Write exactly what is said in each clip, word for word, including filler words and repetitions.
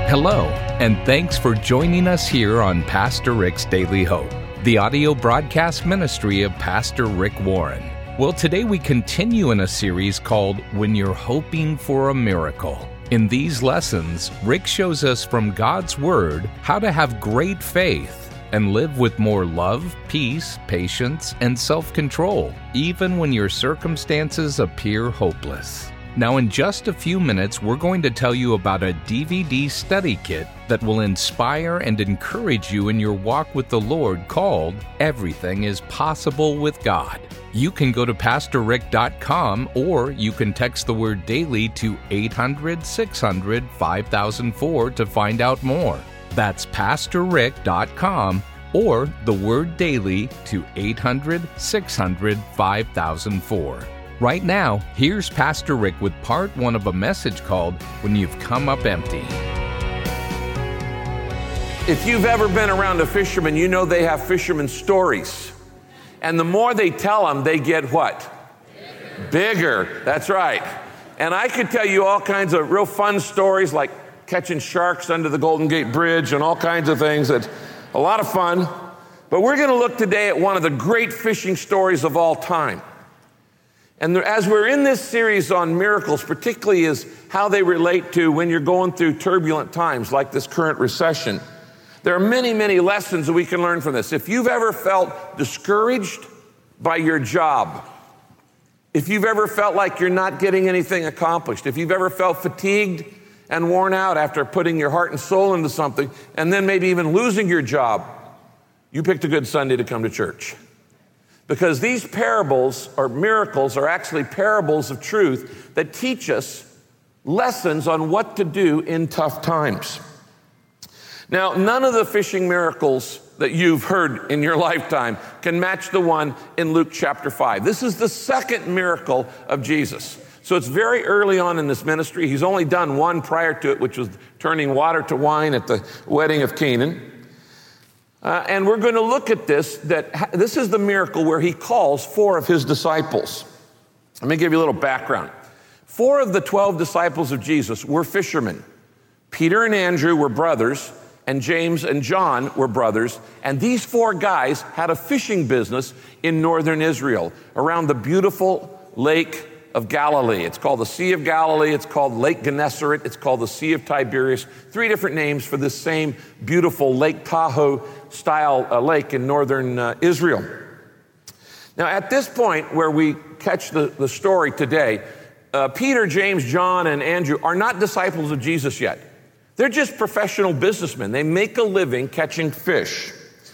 Hello, and thanks for joining us here on Pastor Rick's Daily Hope, the audio broadcast ministry of Pastor Rick Warren. Well, today we continue in a series called When You're Hoping for a Miracle. In these lessons, Rick shows us from God's Word how to have great faith and live with more love, peace, patience, and self-control, even when your circumstances appear hopeless. Now, in just a few minutes, we're going to tell you about a D V D study kit that will inspire and encourage you in your walk with the Lord called Everything is Possible with God. You can go to pastor rick dot com or you can text the word daily to eight hundred, six hundred, five thousand four to find out more. That's pastor rick dot com or the word daily to eight hundred, six hundred, five thousand four. Right now, here's Pastor Rick with part one of a message called When You've Come Up Empty. If you've ever been around a fisherman, you know they have fisherman stories. And the more they tell them, they get what? Bigger. Bigger. That's right. And I could tell you all kinds of real fun stories like catching sharks under the Golden Gate Bridge and all kinds of things. That's a lot of fun. But we're going to look today at one of the great fishing stories of all time. And as we're in this series on miracles, particularly is how they relate to when you're going through turbulent times like this current recession. There are many, many lessons that we can learn from this. If you've ever felt discouraged by your job, if you've ever felt like you're not getting anything accomplished, if you've ever felt fatigued and worn out after putting your heart and soul into something, and then maybe even losing your job, you picked a good Sunday to come to church. Because these parables or miracles are actually parables of truth that teach us lessons on what to do in tough times. Now, none of the fishing miracles that you've heard in your lifetime can match the one in Luke chapter five. This is the second miracle of Jesus. So it's very early on in this ministry. He's only done one prior to it, which was turning water to wine at the wedding of Canaan. Uh, and we're going to look at this, that ha- this is the miracle where he calls four of his disciples. Let me give you a little background. Four of the twelve disciples of Jesus were fishermen. Peter and Andrew were brothers, and James and John were brothers. And these four guys had a fishing business in northern Israel around the beautiful lake of Galilee. It's called the Sea of Galilee. It's called Lake Gennesaret. It's called the Sea of Tiberias. Three different names for this same beautiful Lake Tahoe style uh, lake in northern uh, Israel. Now, at this point where we catch the, the story today, uh, Peter, James, John, and Andrew are not disciples of Jesus yet. They're just professional businessmen. They make a living catching fish.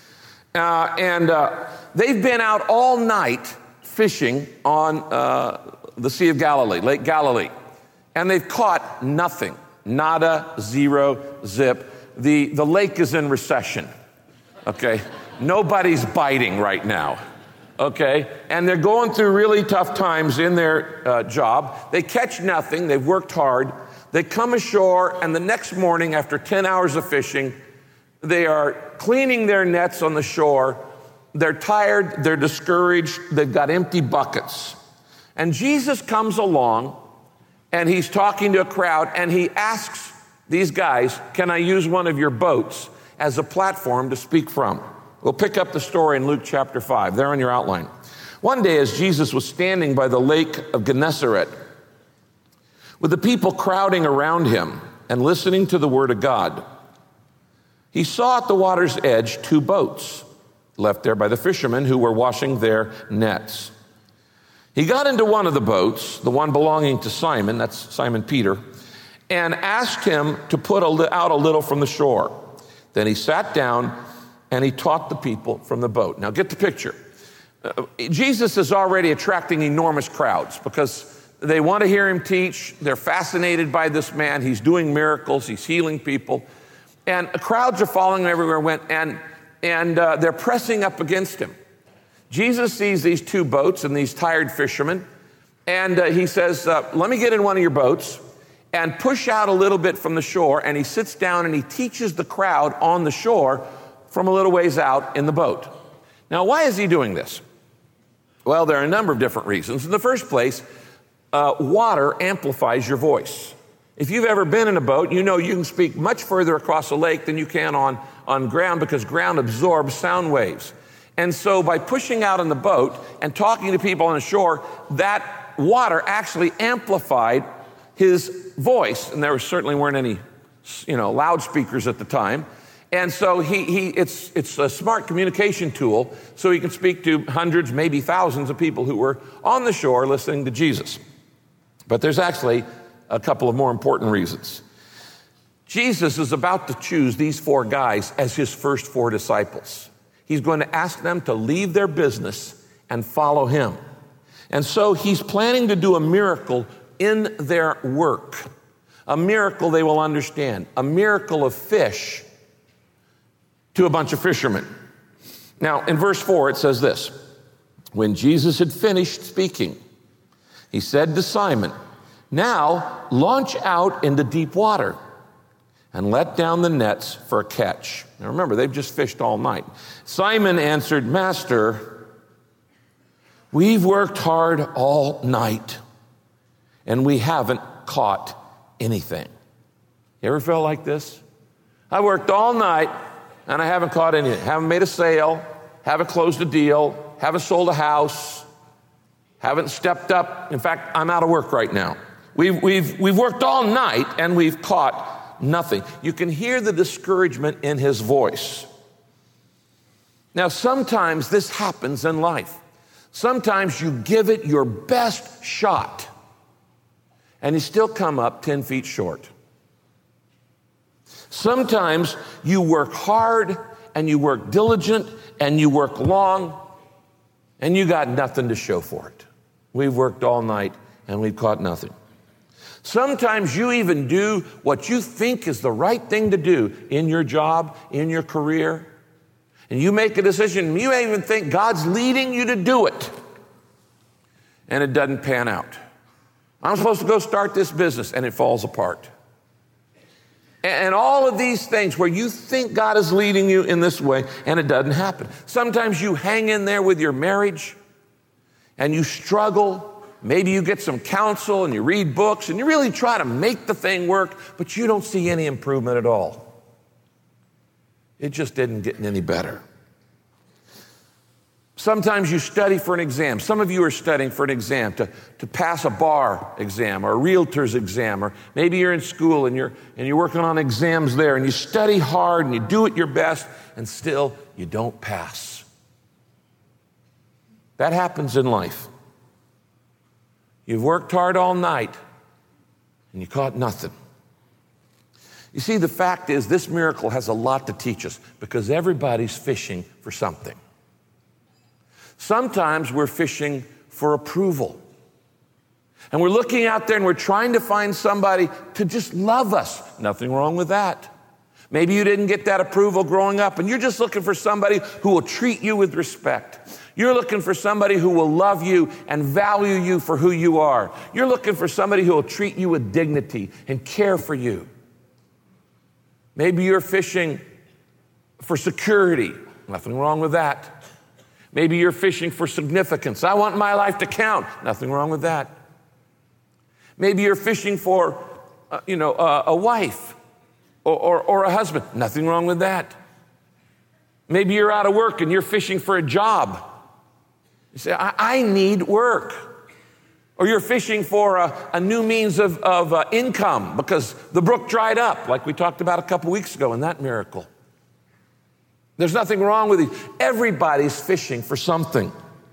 Uh, and uh, they've been out all night fishing on uh, the Sea of Galilee, Lake Galilee. And they've caught nothing. Nada, zero, zip. The, the lake is in recession. Okay? Nobody's biting right now. Okay? And they're going through really tough times in their uh, job. They catch nothing. They've worked hard. They come ashore, and the next morning, after ten hours of fishing, they are cleaning their nets on the shore. They're tired. They're discouraged. They've got empty buckets. And Jesus comes along, and he's talking to a crowd, and he asks these guys, can I use one of your boats as a platform to speak from? We'll pick up the story in Luke chapter five, there on your outline. One day as Jesus was standing by the lake of Gennesaret, with the people crowding around him and listening to the word of God, he saw at the water's edge two boats left there by the fishermen who were washing their nets. He got into one of the boats, the one belonging to Simon, that's Simon Peter, and asked him to put a li- out a little from the shore. Then he sat down and he taught the people from the boat. Now get the picture. Uh, Jesus is already attracting enormous crowds because they want to hear him teach. They're fascinated by this man. He's doing miracles. He's healing people. And crowds are following him everywhere he went, and, and uh, they're pressing up against him. Jesus sees these two boats and these tired fishermen, and uh, he says, uh, let me get in one of your boats and push out a little bit from the shore. And he sits down and he teaches the crowd on the shore from a little ways out in the boat. Now, why is he doing this? Well, there are a number of different reasons. In the first place, uh, water amplifies your voice. If you've ever been in a boat, you know you can speak much further across a lake than you can on, on ground because ground absorbs sound waves. And so by pushing out on the boat and talking to people on the shore, that water actually amplified his voice. And there certainly weren't any, you know, loudspeakers at the time. And so he, he it's, it's a smart communication tool, so he could speak to hundreds, maybe thousands of people who were on the shore listening to Jesus. But there's actually a couple of more important reasons. Jesus is about to choose these four guys as his first four disciples. He's going to ask them to leave their business and follow him. And so he's planning to do a miracle in their work, a miracle they will understand, a miracle of fish to a bunch of fishermen. Now, in verse four, it says this: when Jesus had finished speaking, he said to Simon, "Now launch out into deep water and let down the nets for a catch." Now remember, they've just fished all night. Simon answered, "Master, we've worked hard all night and we haven't caught anything." You ever felt like this? I worked all night and I haven't caught anything. Haven't made a sale, haven't closed a deal, haven't sold a house, haven't stepped up. In fact, I'm out of work right now. We've, we've, we've worked all night and we've caught nothing. You can hear the discouragement in his voice. Now, sometimes this happens in life. Sometimes you give it your best shot and you still come up ten feet short. Sometimes you work hard and you work diligent and you work long and you got nothing to show for it. We've worked all night and we've caught nothing. Sometimes you even do what you think is the right thing to do in your job, in your career, and you make a decision. You may even think God's leading you to do it, and it doesn't pan out. I'm supposed to go start this business, and it falls apart. And all of these things where you think God is leading you in this way, and it doesn't happen. Sometimes you hang in there with your marriage, and you struggle. Maybe you get some counsel and you read books and you really try to make the thing work, but you don't see any improvement at all. It just isn't getting any better. Sometimes you study for an exam. Some of you are studying for an exam to, to pass a bar exam or a realtor's exam, or maybe you're in school and you're, and you're working on exams there, and you study hard and you do it your best, and still you don't pass. That happens in life. You've worked hard all night and you caught nothing. You see, the fact is this miracle has a lot to teach us because everybody's fishing for something. Sometimes we're fishing for approval. And we're looking out there and we're trying to find somebody to just love us. Nothing wrong with that. Maybe you didn't get that approval growing up and you're just looking for somebody who will treat you with respect. You're looking for somebody who will love you and value you for who you are. You're looking for somebody who will treat you with dignity and care for you. Maybe you're fishing for security. Nothing wrong with that. Maybe you're fishing for significance. I want my life to count. Nothing wrong with that. Maybe you're fishing for, uh, you know, uh, a wife or, or, or a husband. Nothing wrong with that. Maybe you're out of work and you're fishing for a job. You say, I, I need work. Or you're fishing for a, a new means of, of uh, income because the brook dried up, like we talked about a couple weeks ago in that miracle. There's nothing wrong with it. Everybody's fishing for something.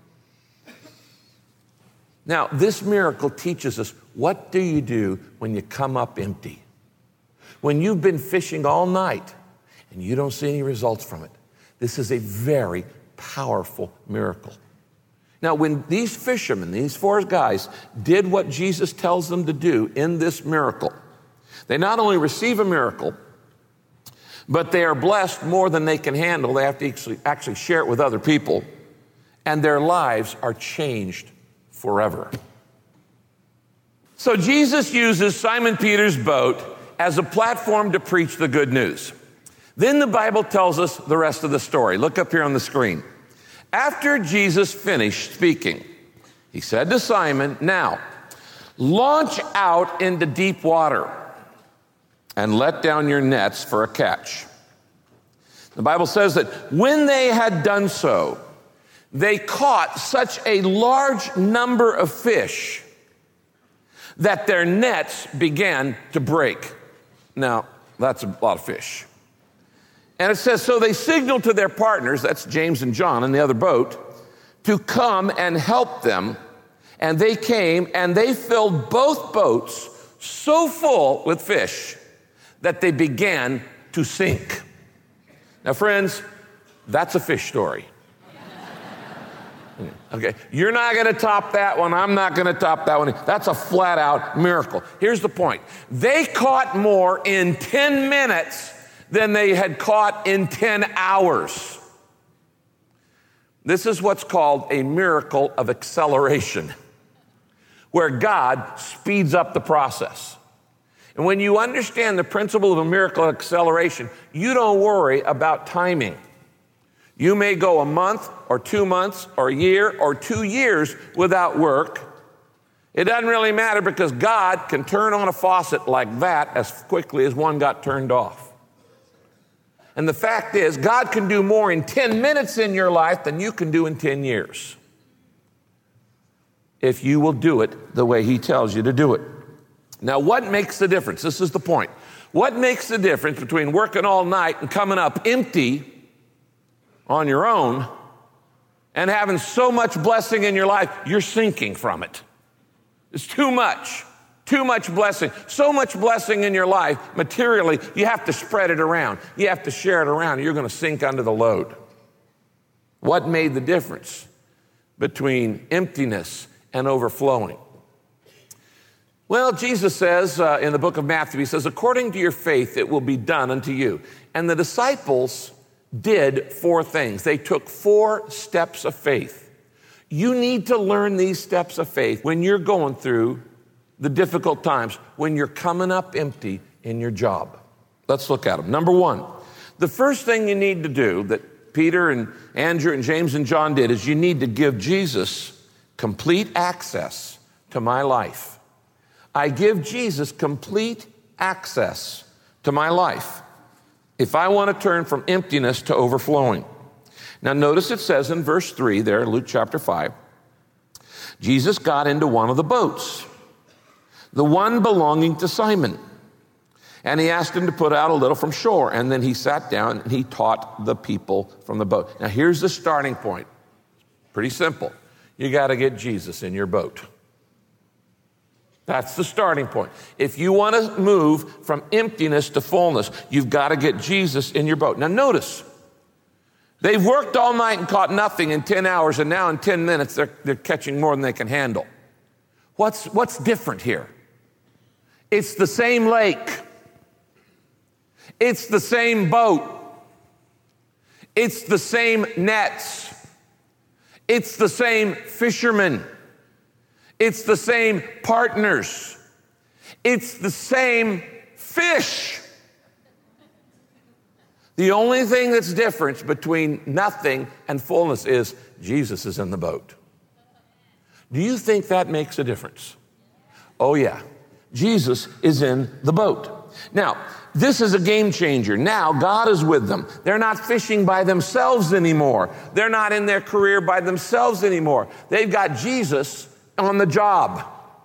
Now, this miracle teaches us, what do you do when you come up empty? When you've been fishing all night and you don't see any results from it. This is a very powerful miracle. Now, when these fishermen, these four guys, did what Jesus tells them to do in this miracle, they not only receive a miracle, but they are blessed more than they can handle. They have to actually, actually share it with other people, and their lives are changed forever. So Jesus uses Simon Peter's boat as a platform to preach the good news. Then the Bible tells us the rest of the story. Look up here on the screen. After Jesus finished speaking, he said to Simon, "Now, launch out into deep water and let down your nets for a catch." The Bible says that when they had done so, they caught such a large number of fish that their nets began to break. Now, that's a lot of fish. And it says, so they signaled to their partners, that's James and John in the other boat, to come and help them. And they came and they filled both boats so full with fish that they began to sink. Now, friends, that's a fish story. Okay, you're not going to top that one. I'm not going to top that one. That's a flat out miracle. Here's the point. They caught more in ten minutes than they had caught in ten hours. This is what's called a miracle of acceleration, where God speeds up the process. And when you understand the principle of a miracle of acceleration, you don't worry about timing. You may go a month or two months or a year or two years without work. It doesn't really matter because God can turn on a faucet like that as quickly as one got turned off. And the fact is, God can do more in ten minutes in your life than you can do in ten years. If you will do it the way He tells you to do it. Now, what makes the difference? This is the point. What makes the difference between working all night and coming up empty on your own and having so much blessing in your life, you're sinking from it? It's too much, too much blessing. So much blessing in your life, materially, you have to spread it around. You have to share it around. You're going to sink under the load. What made the difference between emptiness and overflowing? Well, Jesus says uh, in the book of Matthew, He says, according to your faith, it will be done unto you. And the disciples did four things. They took four steps of faith. You need to learn these steps of faith when you're going through the difficult times, when you're coming up empty in your job. Let's look at them. Number one, the first thing you need to do that Peter and Andrew and James and John did is you need to give Jesus complete access to my life. I give Jesus complete access to my life if I want to turn from emptiness to overflowing. Now notice it says in verse three there, Luke chapter five, Jesus got into one of the boats, the one belonging to Simon, and He asked him to put out a little from shore, and then He sat down and He taught the people from the boat. Now here's the starting point. Pretty simple. You got to get Jesus in your boat. That's the starting point. If you want to move from emptiness to fullness, you've got to get Jesus in your boat. Now notice, they've worked all night and caught nothing in ten hours, and now in ten minutes they're, they're catching more than they can handle. What's, what's different here? It's the same lake. It's the same boat. It's the same nets. It's the same fishermen. It's the same partners. It's the same fish. The only thing that's different between nothing and fullness is Jesus is in the boat. Do you think that makes a difference? Oh yeah, Jesus is in the boat. Now, this is a game changer. Now God is with them. They're not fishing by themselves anymore. They're not in their career by themselves anymore. They've got Jesus on the job.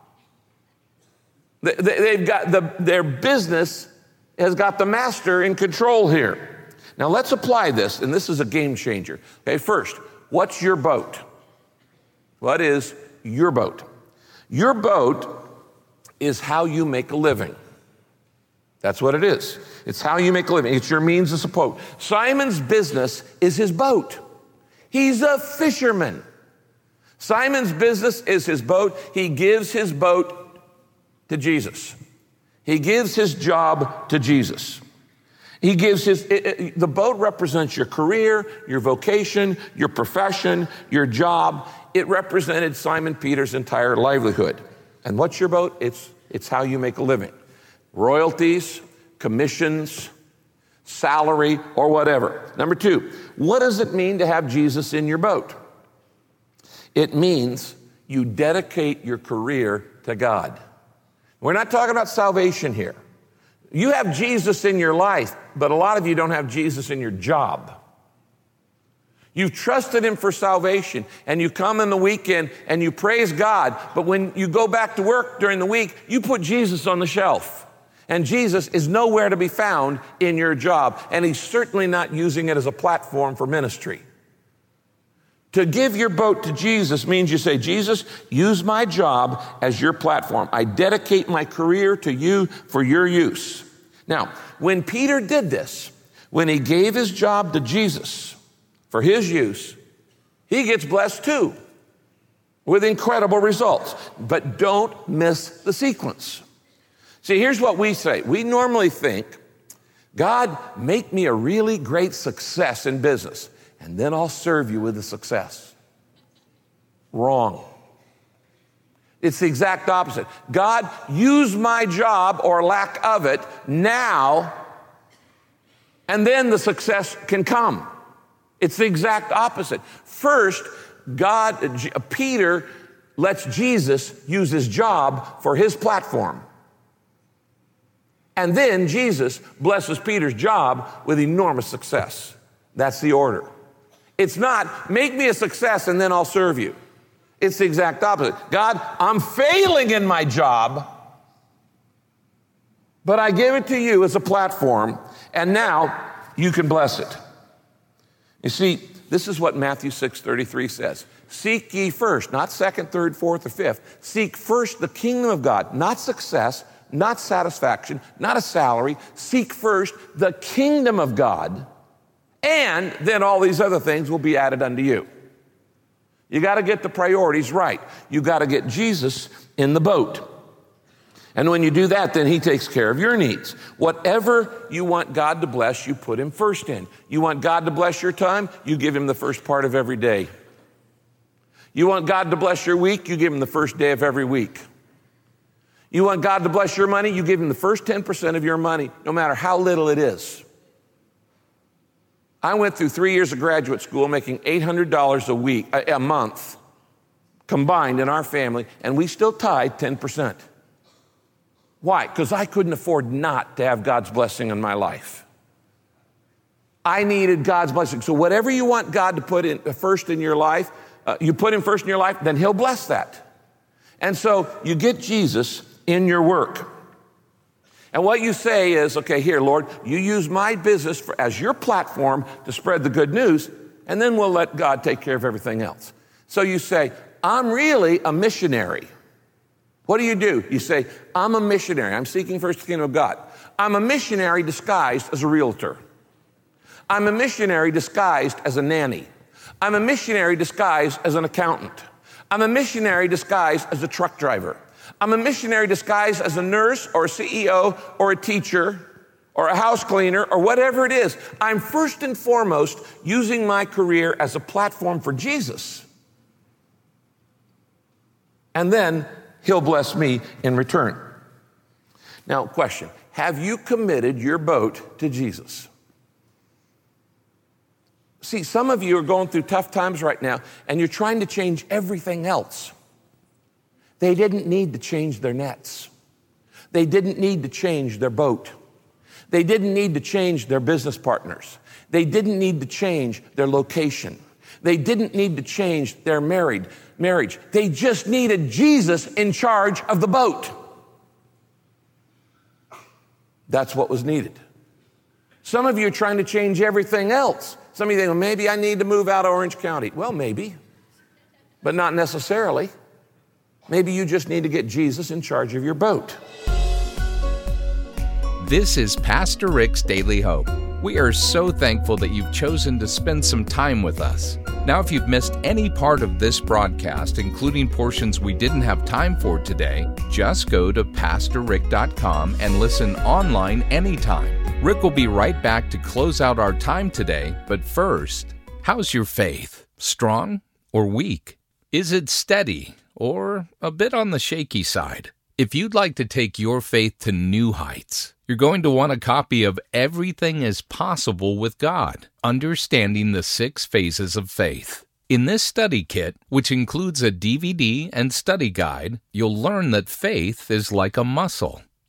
They've got the, their business has got the master in control here. Now let's apply this, and this is a game changer. Okay, first, what's your boat? What is your boat? Your boat is how you make a living. That's what it is. It's how you make a living. It's your means of support. Simon's business is his boat. He's a fisherman. Simon's business is his boat. He gives his boat to Jesus. He gives his job to Jesus. He gives his, it, it, the boat represents your career, your vocation, your profession, your job. It represented Simon Peter's entire livelihood. And what's your boat? It's, it's how you make a living. Royalties, commissions, salary, or whatever. Number two, what does it mean to have Jesus in your boat? It means you dedicate your career to God. We're not talking about salvation here. You have Jesus in your life, but a lot of you don't have Jesus in your job. You've trusted him for salvation, and you come in the weekend and you praise God, but when you go back to work during the week, you put Jesus on the shelf. And Jesus is nowhere to be found in your job, and he's certainly not using it as a platform for ministry. To give your boat to Jesus means you say, Jesus, use my job as your platform. I dedicate my career to you for your use. Now, when Peter did this, when he gave his job to Jesus for his use, he gets blessed too with incredible results. But don't miss the sequence. See, here's what we say. We normally think, God, make me a really great success in business, and then I'll serve you with the success. Wrong. It's the exact opposite. God, use my job or lack of it now, and then the success can come. It's the exact opposite. First, God, Peter lets Jesus use his job for his platform. And then Jesus blesses Peter's job with enormous success. That's the order. It's not, make me a success and then I'll serve you. It's the exact opposite. God, I'm failing in my job, but I give it to you as a platform, and now you can bless it. You see, this is what Matthew six thirty-three says. Seek ye first, not second, third, fourth, or fifth. Seek first the kingdom of God, not success, not satisfaction, not a salary. Seek first the kingdom of God, and then all these other things will be added unto you. You got to get the priorities right. You got to get Jesus in the boat. And when you do that, then he takes care of your needs. Whatever you want God to bless, you put him first in. You want God to bless your time, you give him the first part of every day. You want God to bless your week, you give him the first day of every week. You want God to bless your money, you give him the first ten percent of your money, no matter how little it is. I went through three years of graduate school making eight hundred dollars a week, a, a month, combined in our family, and we still tithe ten percent. Why? Because I couldn't afford not to have God's blessing in my life. I needed God's blessing. So whatever you want God to put in first in your life, uh, you put him first in your life, then he'll bless that. And so you get Jesus in your work. And what you say is, okay, here, Lord, you use my business for, as your platform to spread the good news, and then we'll let God take care of everything else. So you say, I'm really a missionary. What do you do? You say, I'm a missionary. I'm seeking first the kingdom of God. I'm a missionary disguised as a realtor. I'm a missionary disguised as a nanny. I'm a missionary disguised as an accountant. I'm a missionary disguised as a truck driver. I'm a missionary disguised as a nurse or a C E O or a teacher or a house cleaner or whatever it is. I'm first and foremost using my career as a platform for Jesus. And then he'll bless me in return. Now, question, have you committed your boat to Jesus? See, some of you are going through tough times right now, and you're trying to change everything else. They didn't need to change their nets. They didn't need to change their boat. They didn't need to change their business partners. They didn't need to change their location. They didn't need to change their married marriage. They just needed Jesus in charge of the boat. That's what was needed. Some of you are trying to change everything else. Some of you think, well, maybe I need to move out of Orange County. Well, maybe, but not necessarily. Maybe you just need to get Jesus in charge of your boat. This is Pastor Rick's Daily Hope. We are so thankful that you've chosen to spend some time with us. Now, if you've missed any part of this broadcast, including portions we didn't have time for today, just go to pastor rick dot com and listen online anytime. Rick will be right back to close out our time today, but first, how's your faith? Strong or weak? Is it steady or a bit on the shaky side? If you'd like to take your faith to new heights, you're going to want a copy of Everything is Possible with God, Understanding the Six Phases of Faith. In this study kit, which includes a D V D and study guide, you'll learn that faith is like a muscle.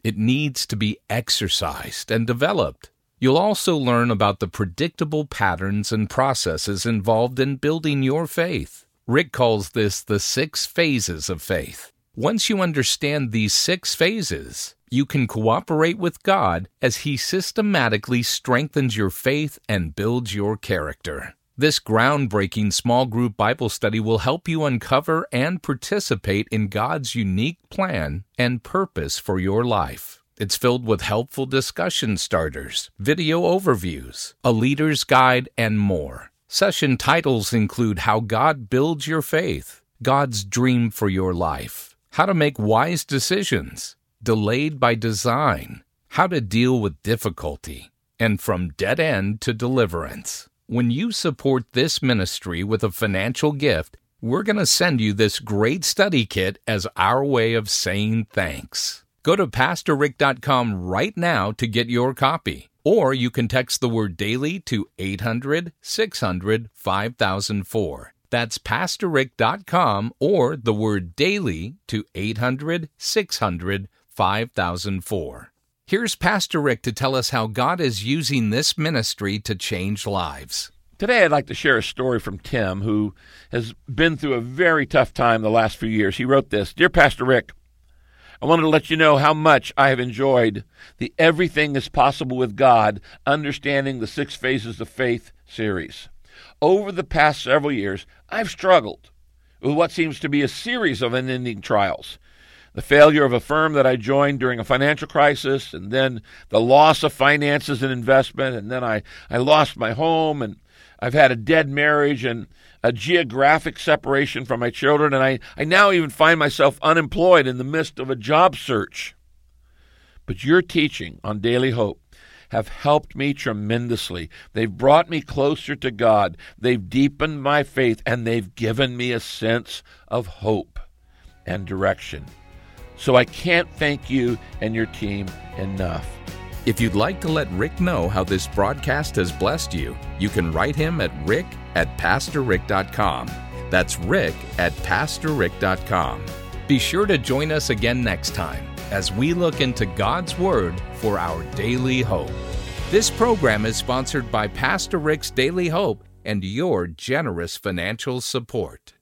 It needs to be exercised and developed. You'll also learn about the predictable patterns and processes involved in building your faith. Rick calls this the six phases of faith. Once you understand these six phases, you can cooperate with God as He systematically strengthens your faith and builds your character. This groundbreaking small group Bible study will help you uncover and participate in God's unique plan and purpose for your life. It's filled with helpful discussion starters, video overviews, a leader's guide, and more. Session titles include How God Builds Your Faith, God's Dream for Your Life, How to Make Wise Decisions, Delayed by Design, How to Deal with Difficulty, and From Dead End to Deliverance. When you support this ministry with a financial gift, we're going to send you this great study kit as our way of saying thanks. Go to pastor rick dot com right now to get your copy, or you can text the word daily to eight hundred, six hundred, five thousand four. That's pastor rick dot com or the word daily to eight hundred, six hundred, five thousand four. Here's Pastor Rick to tell us how God is using this ministry to change lives. Today I'd like to share a story from Tim, who has been through a very tough time the last few years. He wrote this: Dear Pastor Rick, I wanted to let you know how much I have enjoyed the Everything is Possible with God, Understanding the Six Phases of Faith series. Over the past several years, I've struggled with what seems to be a series of unending trials. The failure of a firm that I joined during a financial crisis, and then the loss of finances and investment, and then I, I lost my home, and I've had a dead marriage and a geographic separation from my children, and I, I now even find myself unemployed in the midst of a job search. But your teaching on Daily Hope have helped me tremendously. They've brought me closer to God. They've deepened my faith, and they've given me a sense of hope and direction. So I can't thank you and your team enough. If you'd like to let Rick know how this broadcast has blessed you, you can write him at rick at pastor rick dot com. That's rick at pastor rick dot com. Be sure to join us again next time as we look into God's Word for our daily hope. This program is sponsored by Pastor Rick's Daily Hope and your generous financial support.